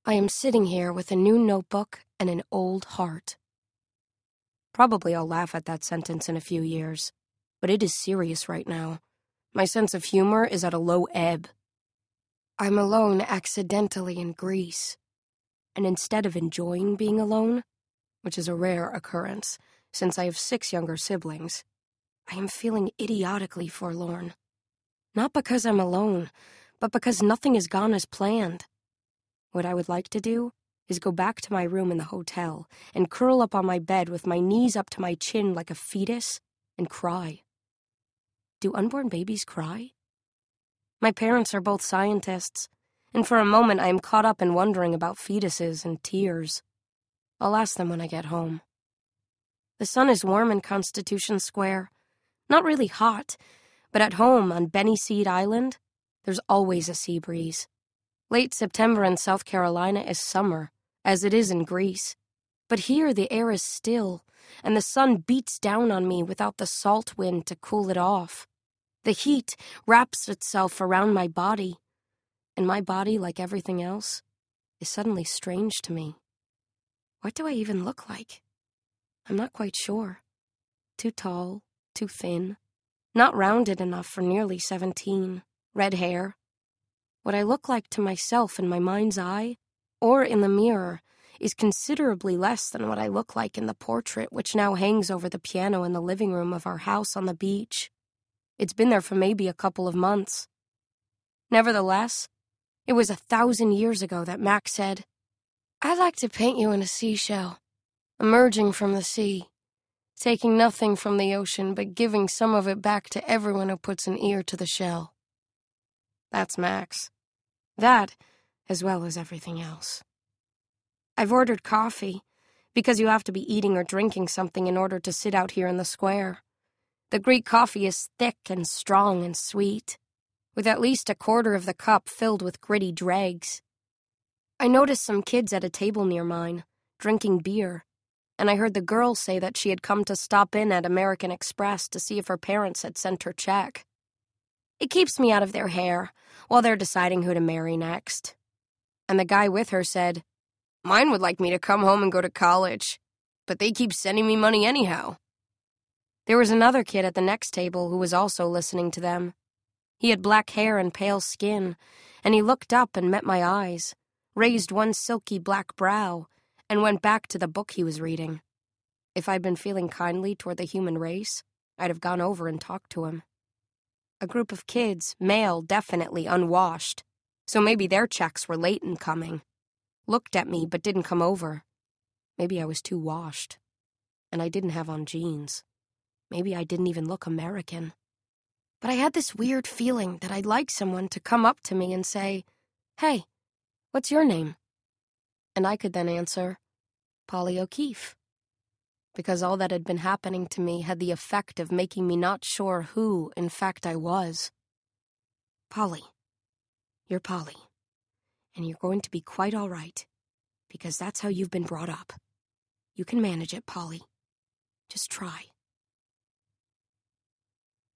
I am sitting here with a new notebook and an old heart. Probably I'll laugh at that sentence in a few years, but it is serious right now. My sense of humor is at a low ebb. I'm alone accidentally in Greece, and instead of enjoying being alone, which is a rare occurrence since I have 6 younger siblings, I am feeling idiotically forlorn. Not because I'm alone, but because nothing has gone as planned. What I would like to do is go back to my room in the hotel and curl up on my bed with my knees up to my chin like a fetus and cry. Do unborn babies cry? My parents are both scientists, and for a moment I am caught up in wondering about fetuses and tears. I'll ask them when I get home. The sun is warm in Constitution Square. Not really hot, but at home on Benny Seed Island, there's always a sea breeze. Late September in South Carolina is summer, as it is in Greece. But here the air is still, and the sun beats down on me without the salt wind to cool it off. The heat wraps itself around my body, and my body, like everything else, is suddenly strange to me. What do I even look like? I'm not quite sure. Too tall, too thin, not rounded enough for nearly 17, red hair. What I look like to myself in my mind's eye, or in the mirror, is considerably less than what I look like in the portrait which now hangs over the piano in the living room of our house on the beach. It's been there for maybe a couple of months. Nevertheless, it was 1,000 years ago that Max said, "I'd like to paint you in a seashell, emerging from the sea, taking nothing from the ocean but giving some of it back to everyone who puts an ear to the shell." That's Max. That, as well as everything else. I've ordered coffee, because you have to be eating or drinking something in order to sit out here in the square. The Greek coffee is thick and strong and sweet, with at least 1/4 of the cup filled with gritty dregs. I noticed some kids at a table near mine, drinking beer, and I heard the girl say that she had come to stop in at American Express to see if her parents had sent her check. It keeps me out of their hair while they're deciding who to marry next. And the guy with her said, "Mine would like me to come home and go to college, but they keep sending me money anyhow." There was another kid at the next table who was also listening to them. He had black hair and pale skin, and he looked up and met my eyes, raised one silky black brow, and went back to the book he was reading. If I'd been feeling kindly toward the human race, I'd have gone over and talked to him. A group of kids, male, definitely unwashed, so maybe their checks were late in coming, looked at me but didn't come over. Maybe I was too washed, and I didn't have on jeans. Maybe I didn't even look American. But I had this weird feeling that I'd like someone to come up to me and say, "Hey, what's your name?" And I could then answer, "Polly O'Keefe." Because all that had been happening to me had the effect of making me not sure who, in fact, I was. Polly. You're Polly. And you're going to be quite all right, because that's how you've been brought up. You can manage it, Polly. Just try.